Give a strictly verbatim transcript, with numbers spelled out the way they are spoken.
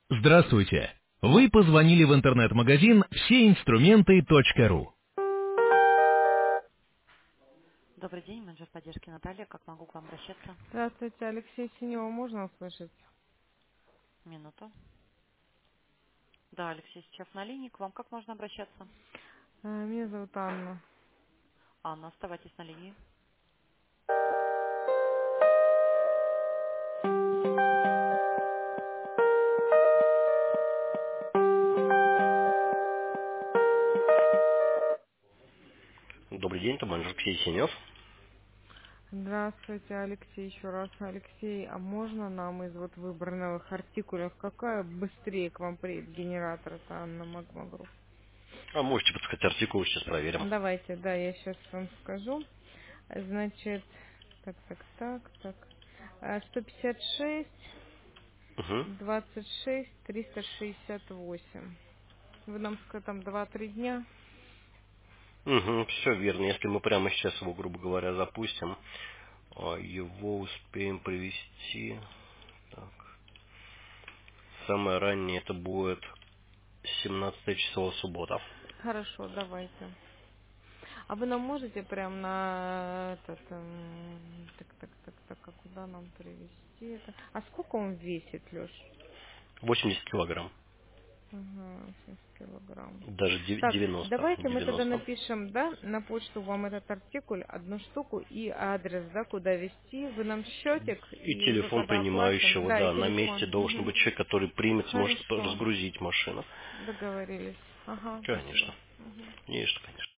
Здравствуйте! Вы позвонили в интернет-магазин все инструменты точка ру. Добрый день, менеджер поддержки Наталья. Как могу к вам обращаться? Здравствуйте, Алексей Синева, можно услышать? Минуту. Да, Алексей сейчас на линии. К вам как можно обращаться? Э, Меня зовут Анна. Анна, оставайтесь на линии. Добрый день, это менеджер Алексей Синев. Здравствуйте, Алексей, еще раз. Алексей, а можно нам из вот выбранных артикулов, какая быстрее к вам приедет генератор? Это Анна Магмагру. А можете подсказать артикул, сейчас проверим. Давайте, да, я сейчас вам скажу. Значит, так, так, так, так. Э, сто пятьдесят шесть, Угу. двадцать шесть, триста шестьдесят восемь. Вы нам сказали, там два-три дня. Угу, все верно. Если мы прямо сейчас его, грубо говоря, запустим, а, его успеем привести. Так. Самое раннее это будет семнадцатое число суббота. Хорошо, давайте. А вы нам можете прям на этот, эм, так, так, так, так, а куда нам привезти это? А сколько он весит, Леш? восемьдесят килограмм. Ага, семьдесят килограмм. Даже де- Так, девяносто. давайте мы тогда девяносто. напишем, да, на почту вам этот артикуль, одну штуку и адрес, да, куда везти. Вы нам счетик, И и уже телефон когда оплатим, принимающего, да, и да, на месте телефон. должен Мгм. быть человек, который примет, сможет Хорошо, разгрузить машину. договорились. Ага, спасибо. Конечно. Мгм. Есть, конечно.